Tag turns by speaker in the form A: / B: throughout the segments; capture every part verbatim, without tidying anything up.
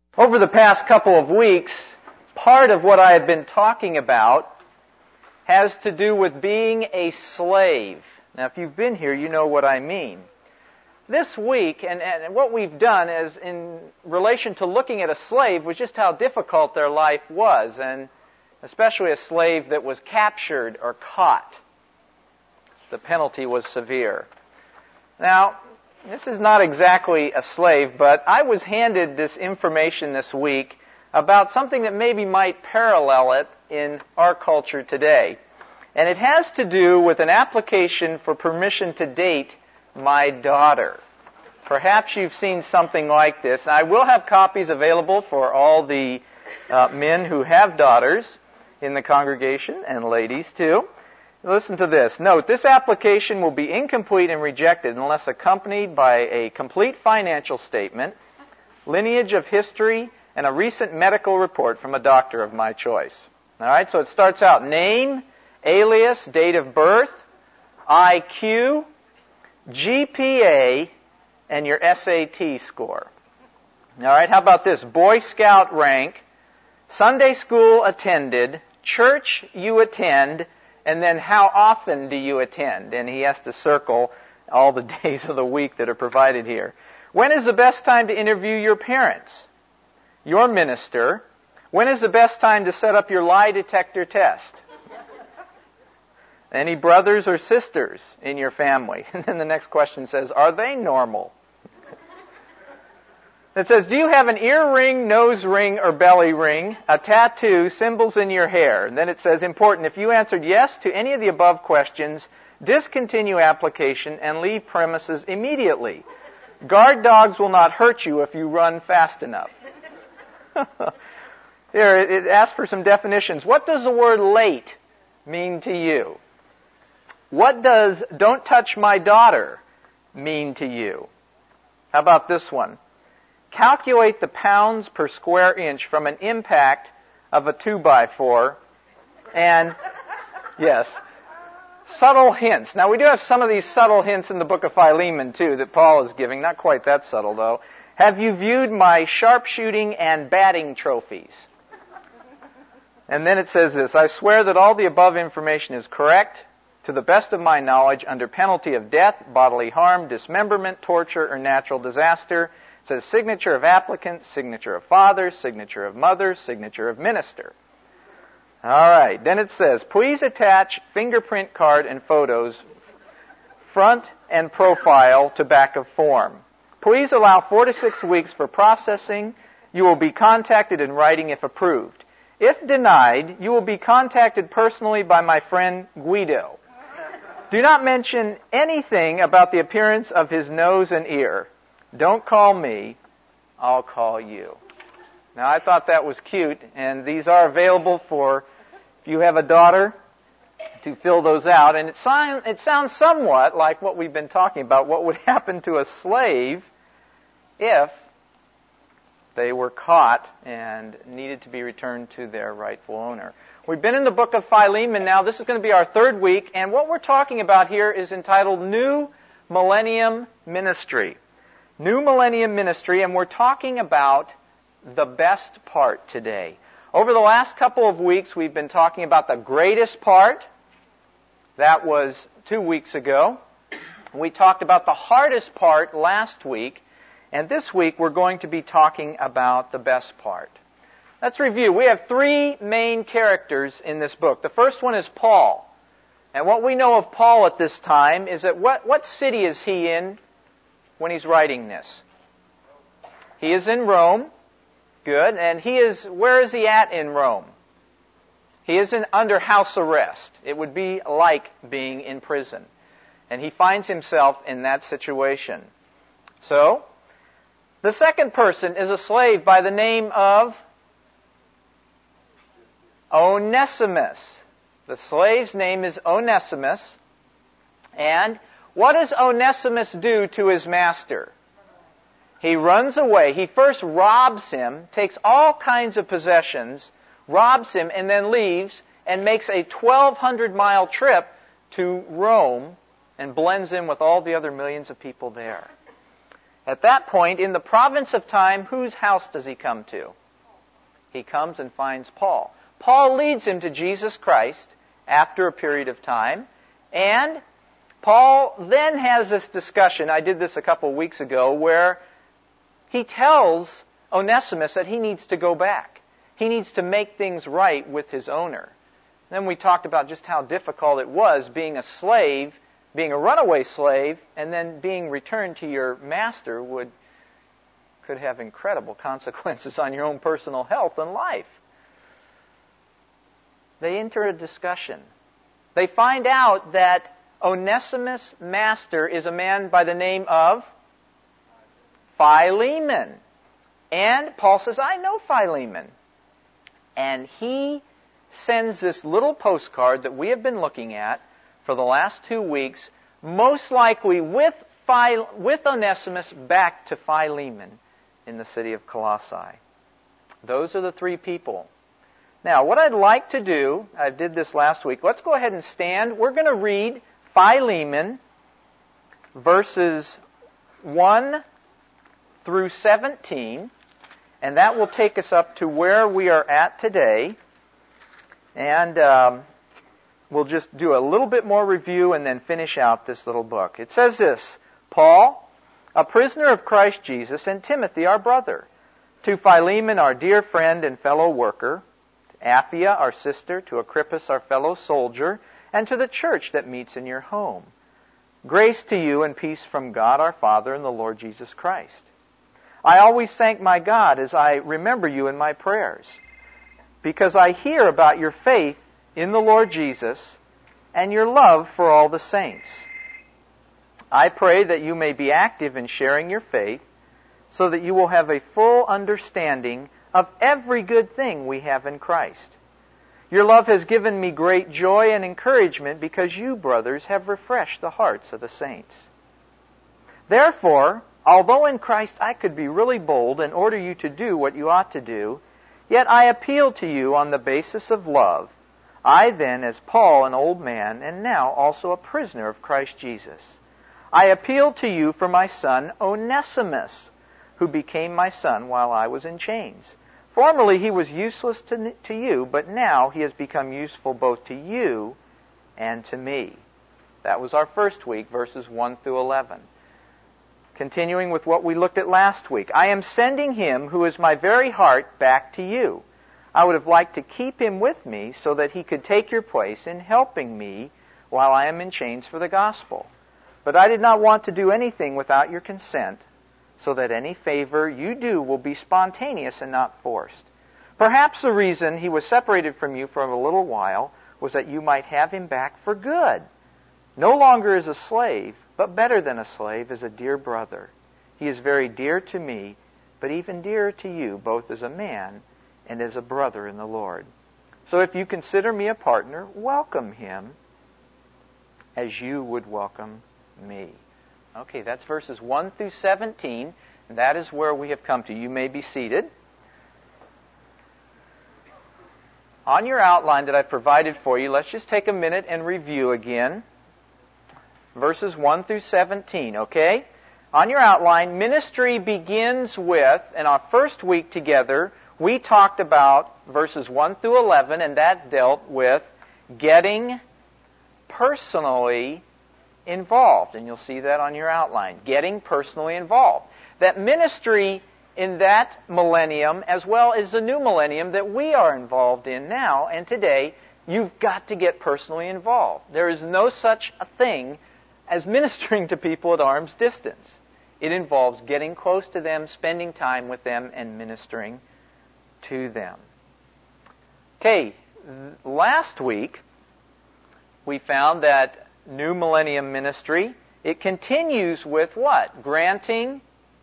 A: Over the past couple of weeks, part of what I have been talking about has to do with being a slave. Now, if you've been here, you know what I mean. This week, and, and what we've done is in relation to looking at a slave was just how difficult their life was, and especially a slave that was captured or caught. The penalty was severe. Now, this is not exactly a slave, but I was handed this information this week about something that maybe might parallel it in our culture today. And it has to do with an application for permission to date my daughter. Perhaps you've seen something like this. I will have copies available for all the uh, men who have daughters in the congregation, and ladies too. Listen to this. Note, this application will be incomplete and rejected unless accompanied by a complete financial statement, lineage of history, and a recent medical report from a doctor of my choice. All right, so it starts out name, alias, date of birth, I Q, G P A, and your S A T score. All right, how about this? Boy Scout rank, Sunday school attended, church you attend, and then how often do you attend? And he has to circle all the days of the week that are provided here. When is the best time to interview your parents? Your minister? When is the best time to set up your lie detector test? Any brothers or sisters in your family? And then the next question says, are they normal? It says, do you have an ear ring, nose ring, or belly ring, a tattoo, symbols in your hair? And then it says, important, if you answered yes to any of the above questions, discontinue application and leave premises immediately. Guard dogs will not hurt you if you run fast enough. Here, it asks for some definitions. What does the word late mean to you? What does don't touch my daughter mean to you? How about this one? Calculate the pounds per square inch from an impact of a two by four. And, yes, subtle hints. Now, we do have some of these subtle hints in the book of Philemon, too, that Paul is giving. Not quite that subtle, though. Have you viewed my sharpshooting and batting trophies? And then it says this, I swear that all the above information is correct, to the best of my knowledge, under penalty of death, bodily harm, dismemberment, torture, or natural disaster. It says signature of applicant, signature of father, signature of mother, signature of minister. All right. Then it says, please attach fingerprint card and photos, front and profile to back of form. Please allow four to six weeks for processing. You will be contacted in writing if approved. If denied, you will be contacted personally by my friend Guido. Do not mention anything about the appearance of his nose and ear. Don't call me, I'll call you. Now, I thought that was cute, and these are available for, if you have a daughter, to fill those out. And it, sound, it sounds somewhat like what we've been talking about, what would happen to a slave if they were caught and needed to be returned to their rightful owner. We've been in the book of Philemon now. This is going to be our third week, and what we're talking about here is entitled New Millennium Ministry. New Millennium Ministry, and we're talking about the best part today. Over the last couple of weeks, we've been talking about the greatest part. That was two weeks ago. We talked about the hardest part last week, and this week we're going to be talking about the best part. Let's review. We have three main characters in this book. The first one is Paul. And what we know of Paul at this time is that what, what city is he in when he's writing this? He is in Rome. Good. And he is, where is he at in Rome? He is in, under house arrest. It would be like being in prison. And he finds himself in that situation. So, the second person is a slave by the name of Onesimus. The slave's name is Onesimus. And what does Onesimus do to his master? He runs away. He first robs him, takes all kinds of possessions, robs him, and then leaves and makes a twelve hundred mile trip to Rome and blends in with all the other millions of people there. At that point, in the province of time, whose house does he come to? He comes and finds Paul. Paul leads him to Jesus Christ after a period of time, and Paul then has this discussion, I did this a couple of weeks ago, where he tells Onesimus that he needs to go back. He needs to make things right with his owner. Then we talked about just how difficult it was being a slave, being a runaway slave, and then being returned to your master would could have incredible consequences on your own personal health and life. They enter a discussion. They find out that Onesimus' master is a man by the name of Philemon. And Paul says, I know Philemon. And he sends this little postcard that we have been looking at for the last two weeks, most likely with, Phil- with Onesimus back to Philemon in the city of Colossae. Those are the three people. Now, what I'd like to do, I did this last week, let's go ahead and stand. We're going to read Philemon, verses one through seventeen, and that will take us up to where we are at today. And um, we'll just do a little bit more review and then finish out this little book. It says this, Paul, a prisoner of Christ Jesus, and Timothy, our brother, to Philemon, our dear friend and fellow worker, to Apphia, our sister, to Agrippus, our fellow soldier, and to the church that meets in your home. Grace to you and peace from God our Father and the Lord Jesus Christ. I always thank my God as I remember you in my prayers, because I hear about your faith in the Lord Jesus and your love for all the saints. I pray that you may be active in sharing your faith, so that you will have a full understanding of every good thing we have in Christ. Your love has given me great joy and encouragement because you, brothers, have refreshed the hearts of the saints. Therefore, although in Christ I could be really bold and order you to do what you ought to do, yet I appeal to you on the basis of love. I then, as Paul, an old man, and now also a prisoner of Christ Jesus, I appeal to you for my son Onesimus, who became my son while I was in chains. Formerly he was useless to, to you, but now he has become useful both to you and to me. That was our first week, verses one through eleven. Continuing with what we looked at last week, I am sending him who is my very heart back to you. I would have liked to keep him with me so that he could take your place in helping me while I am in chains for the gospel. But I did not want to do anything without your consent, so that any favor you do will be spontaneous and not forced. Perhaps the reason he was separated from you for a little while was that you might have him back for good. No longer as a slave, but better than a slave, as a dear brother. He is very dear to me, but even dearer to you, both as a man and as a brother in the Lord. So if you consider me a partner, welcome him as you would welcome me. Okay, that's verses one through seventeen. And that is where we have come to. You may be seated. On your outline that I provided for you, let's just take a minute and review again. Verses one through seventeen, okay? On your outline, ministry begins with, in our first week together, we talked about verses one through eleven, and that dealt with getting personally involved. And you'll see that on your outline. Getting personally involved. That ministry in that millennium, as well as the new millennium that we are involved in now and today, you've got to get personally involved. There is no such a thing as ministering to people at arm's distance. It involves getting close to them, spending time with them, and ministering to them. Okay, last week we found that New Millennium ministry, it continues with what? Granting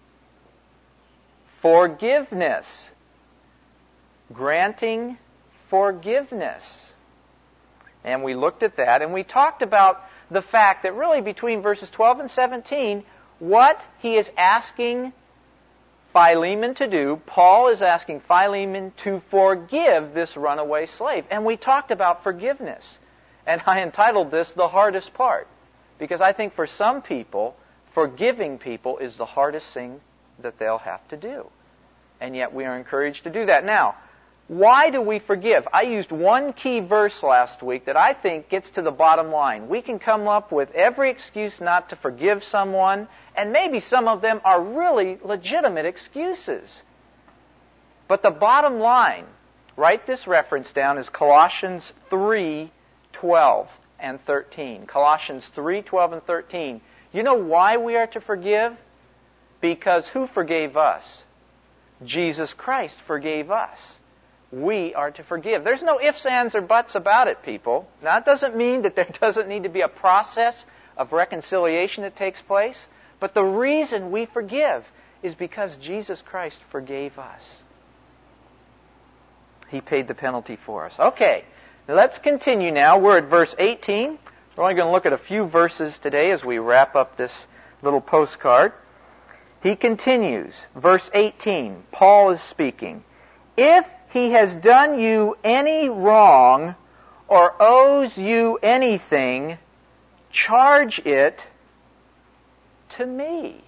A: forgiveness. Granting forgiveness. And we looked at that, and we talked about the fact that really between verses twelve and seventeen, what he is asking Philemon to do, Paul is asking Philemon to forgive this runaway slave. And we talked about forgiveness. And I entitled this, The Hardest Part. Because I think for some people, forgiving people is the hardest thing that they'll have to do. And yet we are encouraged to do that. Now, why do we forgive? I used one key verse last week that I think gets to the bottom line. We can come up with every excuse not to forgive someone, and maybe some of them are really legitimate excuses. But the bottom line, write this reference down, is Colossians three twelve and thirteen. Colossians three twelve and thirteen. You know why we are to forgive? Because who forgave us? Jesus Christ forgave us. We are to forgive. There's no ifs, ands, or buts about it, people. Now, that doesn't mean that there doesn't need to be a process of reconciliation that takes place. But the reason we forgive is because Jesus Christ forgave us. He paid the penalty for us. Okay, let's continue now. We're at verse eighteen. We're only going to look at a few verses today as we wrap up this little postcard. He continues, verse eighteen. Paul is speaking. If he has done you any wrong or owes you anything, charge it to me.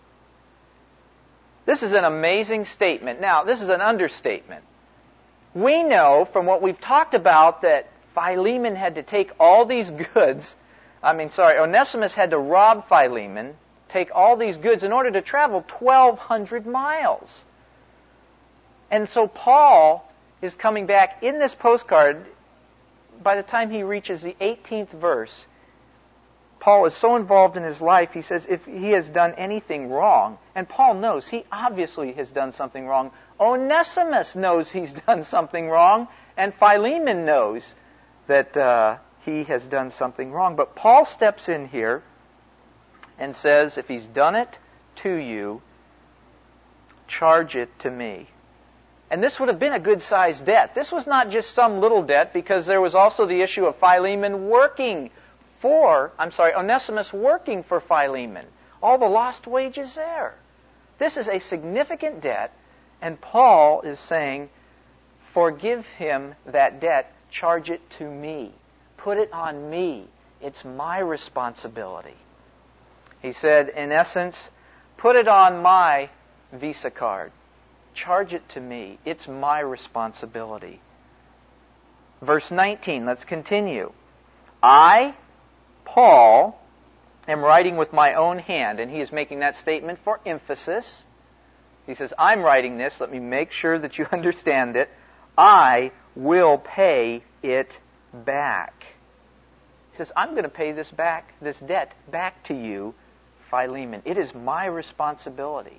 A: This is an amazing statement. Now, this is an understatement. We know from what we've talked about that Philemon had to take all these goods. I mean, sorry, Onesimus had to rob Philemon, take all these goods in order to travel twelve hundred miles. And so Paul is coming back in this postcard. By the time he reaches the eighteenth verse, Paul is so involved in his life, he says if he has done anything wrong, and Paul knows he obviously has done something wrong. Onesimus knows he's done something wrong, and Philemon knows that uh, he has done something wrong. But Paul steps in here and says, if he's done it to you, charge it to me. And this would have been a good-sized debt. This was not just some little debt, because there was also the issue of Philemon working for, I'm sorry, Onesimus working for Philemon. All the lost wages there. This is a significant debt, and Paul is saying, forgive him that debt, charge it to me. Put it on me. It's my responsibility. He said, in essence, put it on my Visa card. Charge it to me. It's my responsibility. Verse nineteen, let's continue. I, Paul, am writing with my own hand, and he is making that statement for emphasis. He says, I'm writing this. Let me make sure that you understand it. I will pay it back. He says, I'm going to pay this back, this debt back to you, Philemon. It is my responsibility.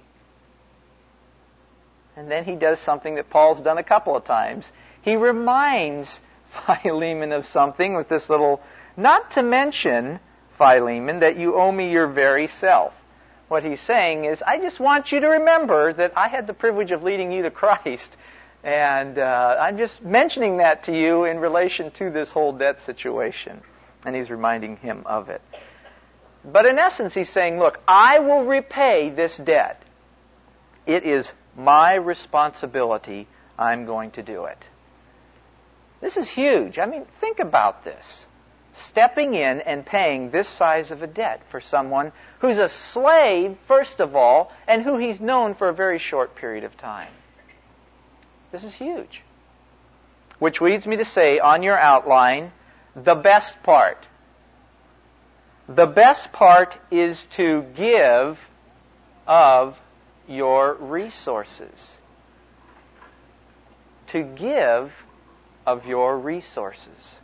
A: And then he does something that Paul's done a couple of times. He reminds Philemon of something with this little, not to mention, Philemon, that you owe me your very self. What he's saying is, I just want you to remember that I had the privilege of leading you to Christ. And uh, I'm just mentioning that to you in relation to this whole debt situation. And he's reminding him of it. But in essence, he's saying, look, I will repay this debt. It is my responsibility. I'm going to do it. This is huge. I mean, think about this. Stepping in and paying this size of a debt for someone who's a slave, first of all, and who he's known for a very short period of time. This is huge. Which leads me to say on your outline, the best part. The best part is to give of your resources. To give of your resources.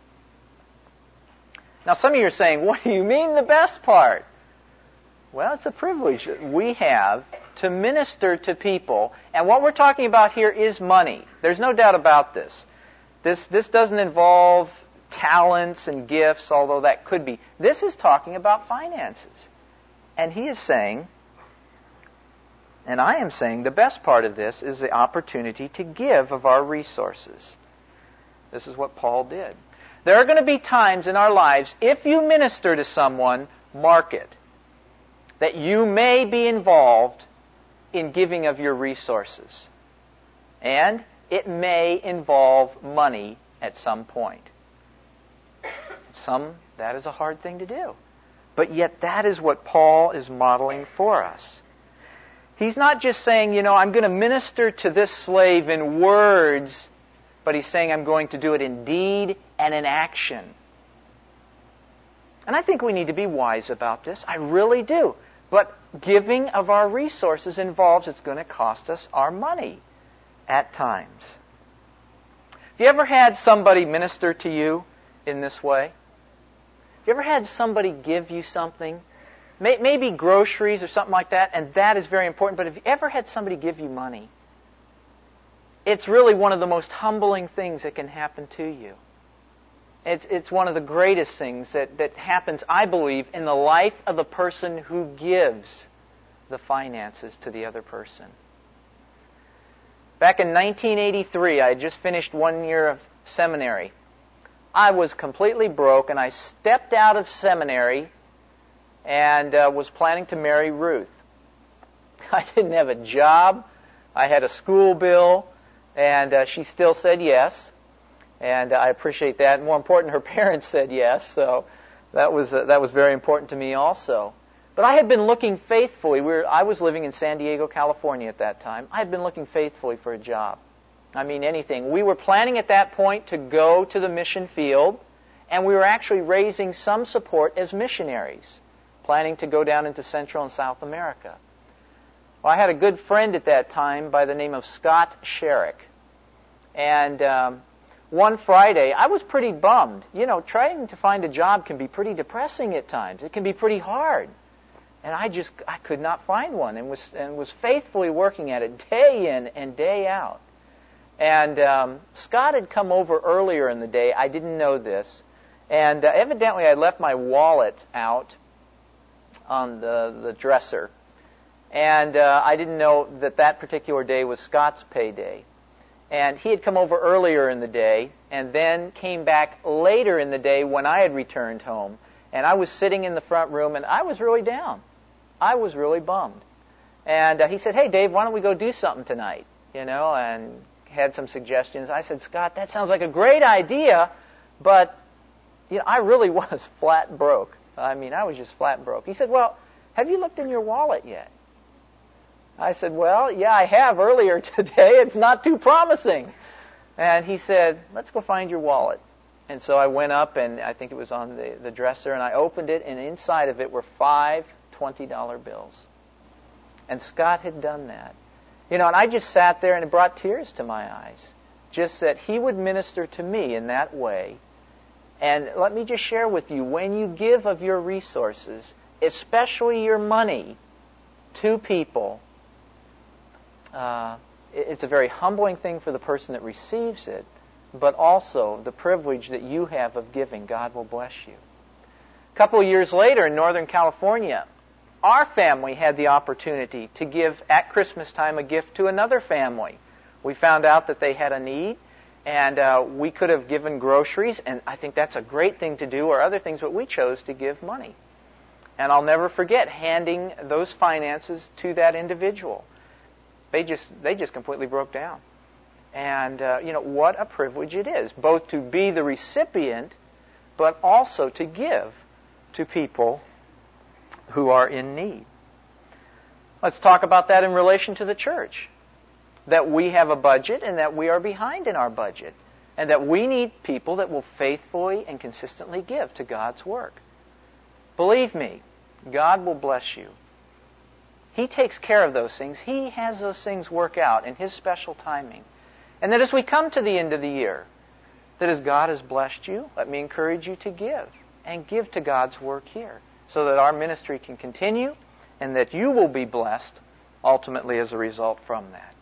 A: Now some of you are saying, what do you mean the best part? Well, it's a privilege that we have to minister to people. And what we're talking about here is money. There's no doubt about this. This, this doesn't involve talents and gifts, although that could be. This is talking about finances. And he is saying, and I am saying, the best part of this is the opportunity to give of our resources. This is what Paul did. There are going to be times in our lives, if you minister to someone, mark it, that you may be involved in giving of your resources. And it may involve money at some point. Some, that is a hard thing to do. But yet that is what Paul is modeling for us. He's not just saying, you know, I'm going to minister to this slave in words, but he's saying I'm going to do it in deed and in action. And I think we need to be wise about this. I really do. But giving of our resources involves it's going to cost us our money at times. Have you ever had somebody minister to you in this way? Have you ever had somebody give you something? Maybe groceries or something like that, and that is very important. But have you ever had somebody give you money? It's really one of the most humbling things that can happen to you. It's, it's one of the greatest things that, that happens, I believe, in the life of the person who gives the finances to the other person. Back in nineteen eighty-three, I had just finished one year of seminary. I was completely broke, and I stepped out of seminary and uh, was planning to marry Ruth. I didn't have a job. I had a school bill, and uh, she still said yes, and uh, I appreciate that. More important, her parents said yes, so that was uh, that was very important to me also. But I had been looking faithfully. We were, I was living in San Diego, California at that time. I had been looking faithfully for a job. I mean, anything. We were planning at that point to go to the mission field, and we were actually raising some support as missionaries, planning to go down into Central and South America. Well, I had a good friend at that time by the name of Scott Sherrick. And um, one Friday, I was pretty bummed. You know, trying to find a job can be pretty depressing at times. It can be pretty hard. And I just, I could not find one, and was and was faithfully working at it day in and day out. And um, Scott had come over earlier in the day. I didn't know this. And uh, evidently I had left my wallet out on the, the dresser. And uh, I didn't know that that particular day was Scott's payday. And he had come over earlier in the day and then came back later in the day when I had returned home. And I was sitting in the front room, and I was really down. I was really bummed. And uh, he said, "Hey, Dave, why don't we go do something tonight?" You know, and had some suggestions. I said, "Scott, that sounds like a great idea, but you know, I really was flat broke. I mean, I was just flat broke." He said, "Well, have you looked in your wallet yet?" I said, "Well, yeah, I have earlier today. It's not too promising." And he said, "Let's go find your wallet." And so I went up, and I think it was on the, the dresser, and I opened it, and inside of it were five twenty dollar bills. And Scott had done that. You know, and I just sat there, and it brought tears to my eyes. Just that he would minister to me in that way. And let me just share with you, when you give of your resources, especially your money, to people, uh, it's a very humbling thing for the person that receives it, but also the privilege that you have of giving. God will bless you. A couple of years later in Northern California, our family had the opportunity to give at Christmas time a gift to another family. We found out that they had a need, and uh, we could have given groceries, and I think that's a great thing to do, or other things, but we chose to give money. And I'll never forget handing those finances to that individual. They just they just completely broke down. And, uh, you know, what a privilege it is, both to be the recipient, but also to give to people who are in need. Let's talk about that in relation to the church. That we have a budget and that we are behind in our budget. And that we need people that will faithfully and consistently give to God's work. Believe me, God will bless you. He takes care of those things. He has those things work out in His special timing. And that as we come to the end of the year, that as God has blessed you, let me encourage you to give. And give to God's work here, so that our ministry can continue and that you will be blessed ultimately as a result from that.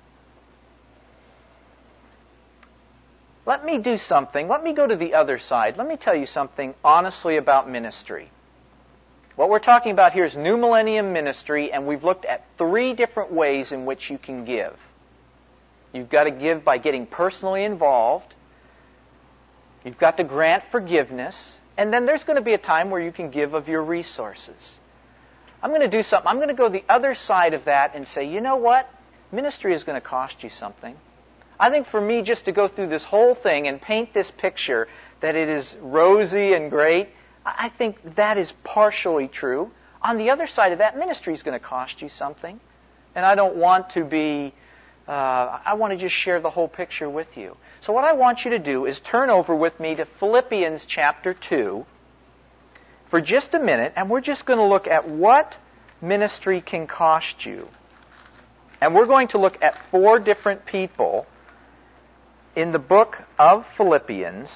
A: Let me do something. Let me go to the other side. Let me tell you something honestly about ministry. What we're talking about here is New Millennium Ministry, and we've looked at three different ways in which you can give. You've got to give by getting personally involved. You've got to grant forgiveness. And then there's going to be a time where you can give of your resources. I'm going to do something. I'm going to go the other side of that and say, you know what? Ministry is going to cost you something. I think for me just to go through this whole thing and paint this picture that it is rosy and great, I think that is partially true. On the other side of that, ministry is going to cost you something. And I don't want to be, uh, I want to just share the whole picture with you. So what I want you to do is turn over with me to Philippians chapter two for just a minute, and we're just going to look at what ministry can cost you. And we're going to look at four different people in the book of Philippians.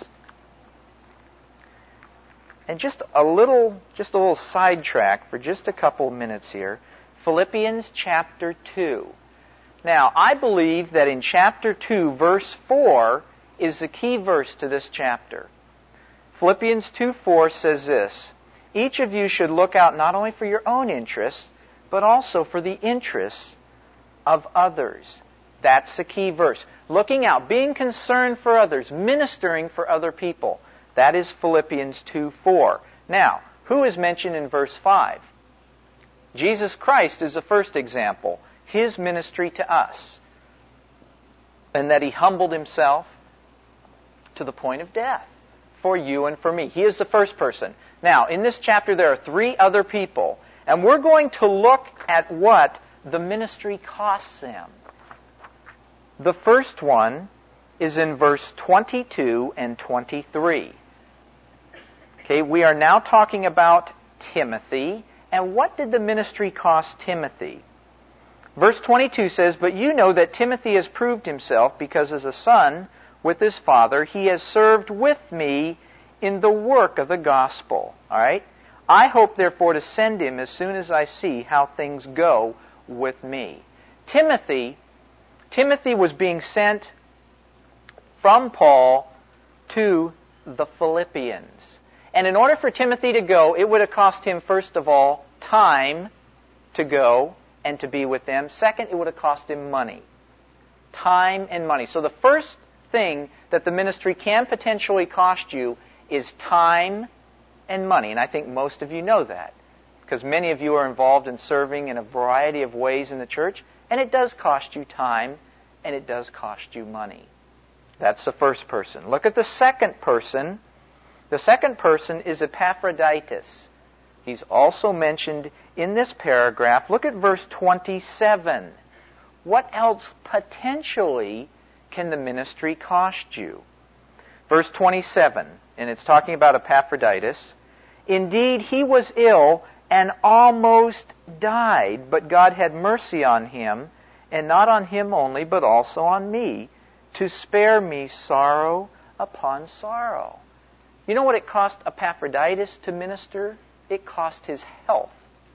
A: And just a little, just a little sidetrack for just a couple of minutes here. Philippians chapter two. Now, I believe that in chapter two, verse four is the key verse to this chapter. Philippians two four says this, "Each of you should look out not only for your own interests, but also for the interests of others." That's the key verse. Looking out, being concerned for others, ministering for other people. That is Philippians two four. Now, who is mentioned in verse five? Jesus Christ is the first example. His ministry to us. And that He humbled Himself to the point of death for you and for me. He is the first person. Now, in this chapter there are three other people. And we're going to look at what the ministry costs them. The first one is in verse twenty-two and twenty-three. Okay, we are now talking about Timothy. And what did the ministry cost Timothy? Verse twenty-two says, "But you know that Timothy has proved himself, because as a son with his father, he has served with me in the work of the gospel." All right? "I hope, therefore, to send him as soon as I see how things go with me." Timothy, Timothy was being sent from Paul to the Philippians. And in order for Timothy to go, it would have cost him, first of all, time to go and to be with them. Second, it would have cost him money. Time and money. So the first thing that the ministry can potentially cost you is time and money. And I think most of you know that, because many of you are involved in serving in a variety of ways in the church, and it does cost you time and it does cost you money. That's the first person. Look at the second person. The second person is Epaphroditus. He's also mentioned in this paragraph. Look at verse twenty-seven. What else potentially can the ministry cost you? Verse twenty-seven, and it's talking about Epaphroditus. "Indeed, he was ill and almost died, but God had mercy on him, and not on him only, but also on me, to spare me sorrow upon sorrow." You know what it cost Epaphroditus to minister? It cost his health.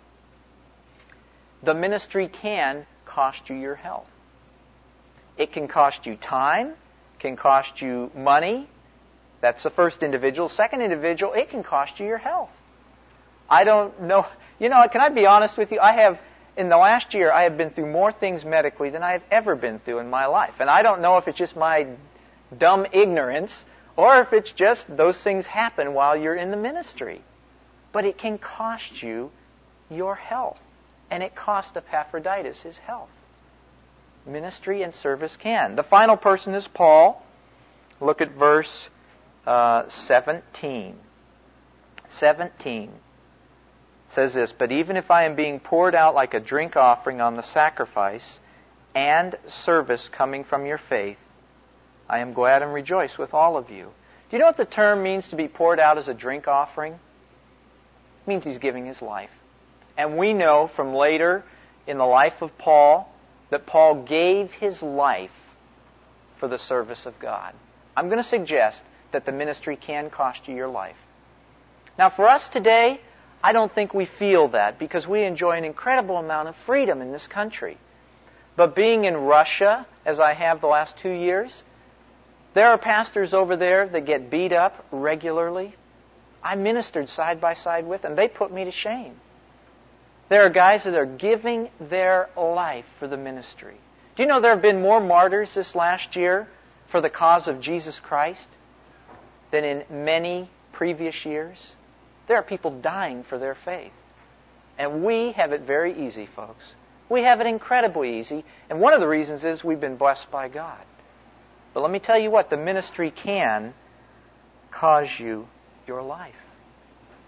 A: The ministry can cost you your health. It can cost you time, can cost you money. That's the first individual. Second individual, it can cost you your health. I don't know. You know, can I be honest with you? I have, in the last year, I have been through more things medically than I have ever been through in my life. And I don't know if it's just my dumb ignorance or if it's just those things happen while you're in the ministry. But it can cost you your health. And it cost Epaphroditus his health. Ministry and service can. The final person is Paul. Look at verse uh, seventeen. seventeen. It says this, "But even if I am being poured out like a drink offering on the sacrifice and service coming from your faith, I am glad and rejoice with all of you." Do you know what the term means to be poured out as a drink offering? It means he's giving his life. And we know from later in the life of Paul that Paul gave his life for the service of God. I'm going to suggest that the ministry can cost you your life. Now for us today, I don't think we feel that because we enjoy an incredible amount of freedom in this country. But being in Russia, as I have the last two years, there are pastors over there that get beat up regularly. I ministered side by side with them. They put me to shame. There are guys that are giving their life for the ministry. Do you know there have been more martyrs this last year for the cause of Jesus Christ than in many previous years? There are people dying for their faith. And we have it very easy, folks. We have it incredibly easy. And one of the reasons is we've been blessed by God. But let me tell you what, the ministry can cause you your life.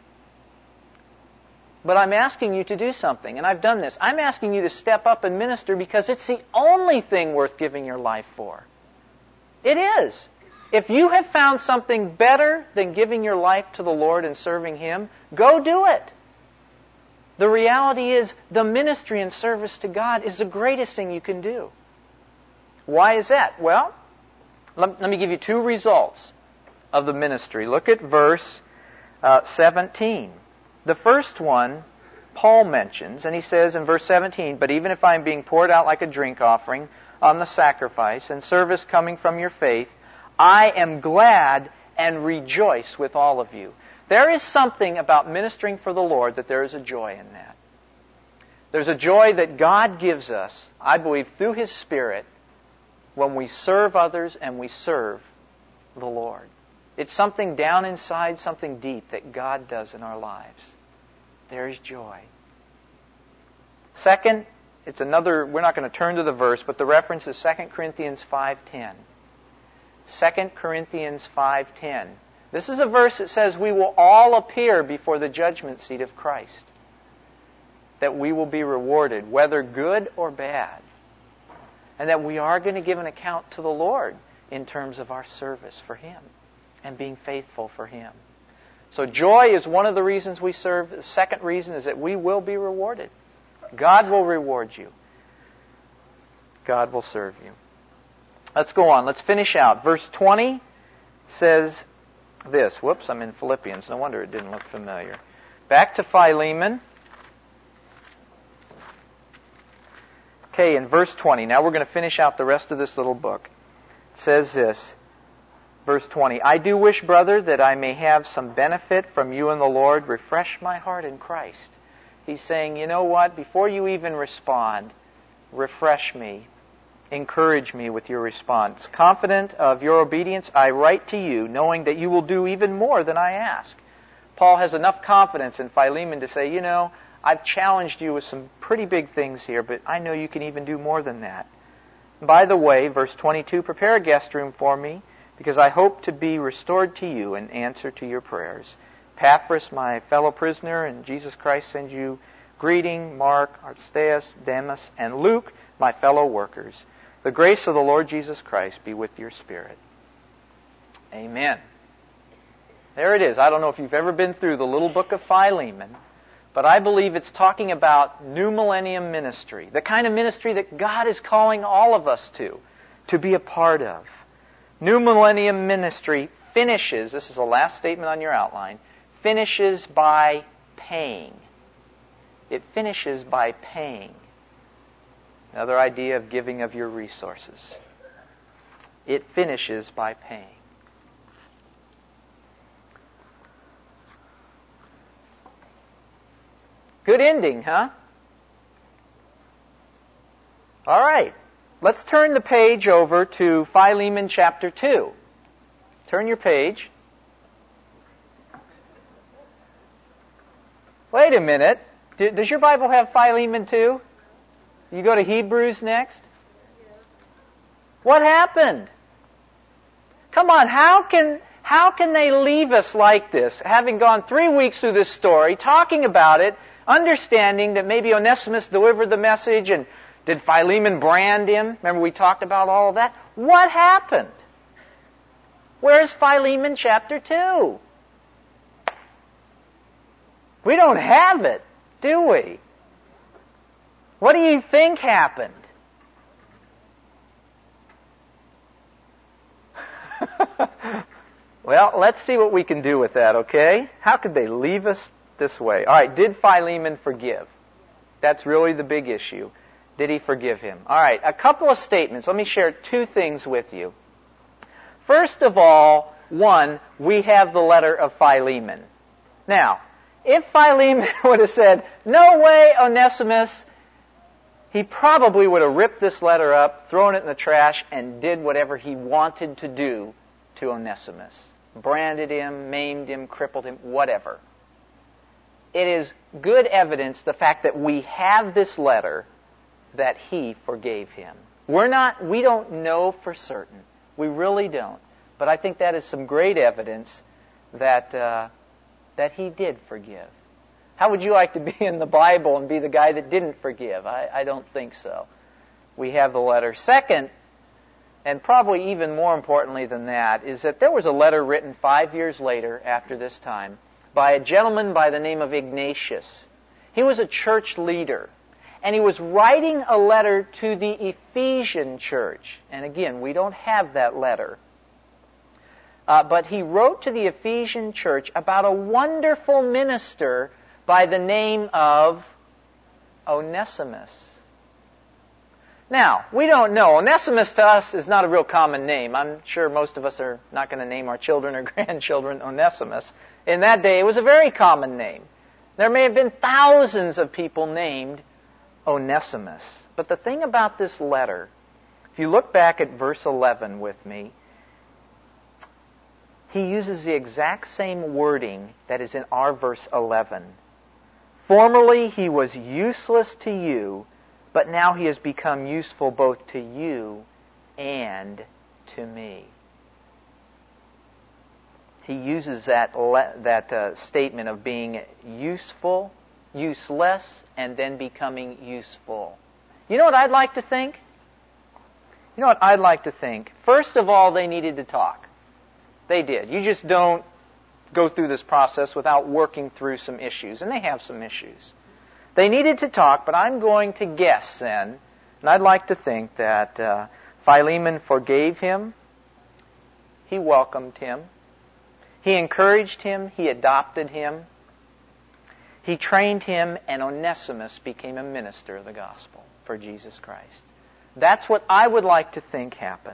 A: But I'm asking you to do something, and I've done this. I'm asking you to step up and minister because it's the only thing worth giving your life for. It is. If you have found something better than giving your life to the Lord and serving Him, go do it. The reality is the ministry and service to God is the greatest thing you can do. Why is that? Well, let, let me give you two results of the ministry. Look at verse uh, seventeen. The first one, Paul mentions, and he says in verse seventeen, "But even if I am being poured out like a drink offering on the sacrifice, and service coming from your faith, I am glad and rejoice with all of you." There is something about ministering for the Lord that there is a joy in that. There's a joy that God gives us, I believe, through His Spirit when we serve others and we serve the Lord. It's something down inside, something deep that God does in our lives. There is joy. Second, it's another, we're not going to turn to the verse, but the reference is Second Corinthians five ten. Second Corinthians five ten. This is a verse that says we will all appear before the judgment seat of Christ. That we will be rewarded, whether good or bad. And that we are going to give an account to the Lord in terms of our service for Him and being faithful for Him. So joy is one of the reasons we serve. The second reason is that we will be rewarded. God will reward you. God will serve you. Let's go on. Let's finish out. Verse twenty says this. Whoops, I'm in Philippians. No wonder it didn't look familiar. Back to Philemon. Okay, in verse twenty. Now we're going to finish out the rest of this little book. It says this. Verse twenty. "I do wish, brother, that I may have some benefit from you in the Lord. Refresh my heart in Christ." He's saying, you know what? Before you even respond, refresh me. Encourage me with your response. "Confident of your obedience, I write to you, knowing that you will do even more than I ask." Paul has enough confidence in Philemon to say, you know, I've challenged you with some pretty big things here, but I know you can even do more than that. By the way, verse twenty-two, "Prepare a guest room for me, because I hope to be restored to you in answer to your prayers. Epaphras, my fellow prisoner, and Jesus Christ send you greeting, Mark, Arsteas, Demas, and Luke, my fellow workers. The grace of the Lord Jesus Christ be with your spirit." Amen. There it is. I don't know if you've ever been through the little book of Philemon, but I believe it's talking about new millennium ministry, the kind of ministry that God is calling all of us to, to be a part of. New millennium ministry finishes, this is the last statement on your outline, finishes by paying. It finishes by paying. Another idea of giving of your resources. It finishes by paying. Good ending, huh? All right. Let's turn the page over to Philemon chapter two. Turn your page. Wait a minute. Does your Bible have Philemon two? You go to Hebrews next? What happened? Come on, how can how can they leave us like this, having gone three weeks through this story, talking about it, understanding that maybe Onesimus delivered the message, and did Philemon brand him? Remember we talked about all of that? What happened? Where's Philemon chapter two? We don't have it, do we? What do you think happened? Well, let's see what we can do with that, okay? How could they leave us this way? All right, did Philemon forgive? That's really the big issue. Did he forgive him? All right, a couple of statements. Let me share two things with you. First of all, one, we have the letter of Philemon. Now, if Philemon would have said, "No way, Onesimus," he probably would have ripped this letter up, thrown it in the trash, and did whatever he wanted to do to Onesimus. Branded him, maimed him, crippled him, whatever. It is good evidence, the fact that we have this letter, that he forgave him. We're not, we don't know for certain. We really don't. But I think that is some great evidence that uh, that he did forgive. How would you like to be in the Bible and be the guy that didn't forgive? I, I don't think so. We have the letter. Second, and probably even more importantly than that, is that there was a letter written five years later after this time by a gentleman by the name of Ignatius. He was a church leader, and he was writing a letter to the Ephesian church. And again, we don't have that letter. Uh, but he wrote to the Ephesian church about a wonderful minister by the name of Onesimus. Now, we don't know. Onesimus to us is not a real common name. I'm sure most of us are not going to name our children or grandchildren Onesimus. In that day, it was a very common name. There may have been thousands of people named Onesimus. But the thing about this letter, if you look back at verse eleven with me, he uses the exact same wording that is in our verse eleven. Formerly he was useless to you, but now he has become useful both to you and to me. He uses that le- that uh, statement of being useful, useless, and then becoming useful. You know what I'd like to think? You know what I'd like to think? First of all, they needed to talk. They did. You just don't go through this process without working through some issues, and they have some issues. They needed to talk, but I'm going to guess then, and I'd like to think that uh, Philemon forgave him, he welcomed him, he encouraged him, he adopted him, he trained him, and Onesimus became a minister of the gospel for Jesus Christ. That's what I would like to think happened.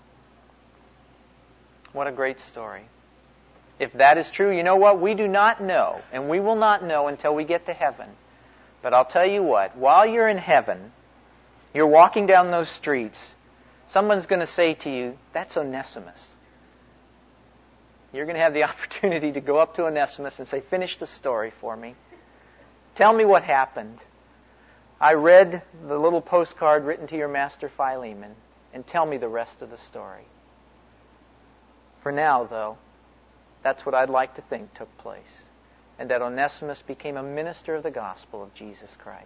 A: What a great story. If that is true, you know what? We do not know, and we will not know until we get to heaven. But I'll tell you what, while you're in heaven, you're walking down those streets, someone's going to say to you, that's Onesimus. You're going to have the opportunity to go up to Onesimus and say, finish the story for me. Tell me what happened. I read the little postcard written to your master Philemon, and tell me the rest of the story. For now, though, that's what I'd like to think took place, and that Onesimus became a minister of the gospel of Jesus Christ.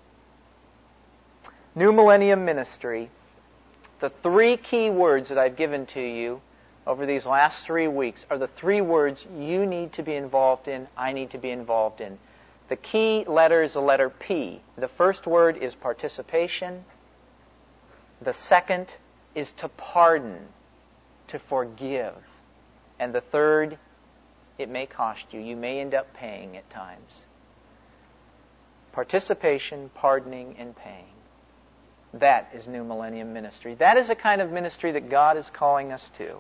A: New Millennium Ministry, the three key words that I've given to you over these last three weeks are the three words you need to be involved in, I need to be involved in. The key letter is the letter P. The first word is participation. The second is to pardon, to forgive. And the third, it may cost you. You may end up paying at times. Participation, pardoning, and paying. That is New Millennium Ministry. That is the kind of ministry that God is calling us to.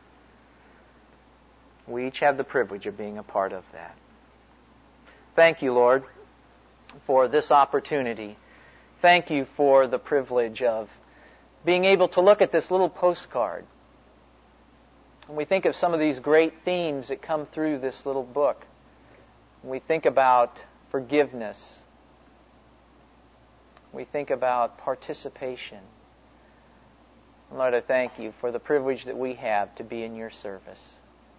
A: We each have the privilege of being a part of that. Thank you, Lord, for this opportunity. Thank you for the privilege of being able to look at this little postcard. And we think of some of these great themes that come through this little book. We think about forgiveness. We think about participation. Lord, I thank you for the privilege that we have to be in your service.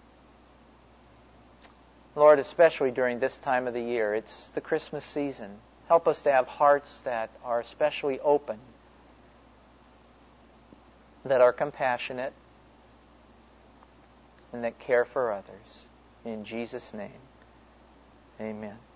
A: Lord, especially during this time of the year, it's the Christmas season. Help us to have hearts that are especially open, that are compassionate, and that care for others. In Jesus' name, amen.